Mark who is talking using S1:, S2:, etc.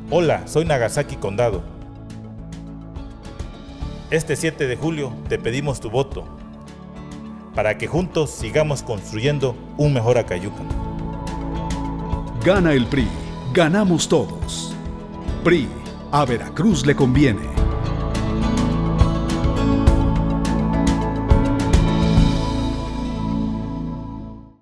S1: Hola, soy Nagasaki Condado. Este 7 de julio te pedimos tu voto para que juntos sigamos construyendo un mejor Acayucan.
S2: Gana el PRI, ganamos todos. PRI, a Veracruz le conviene.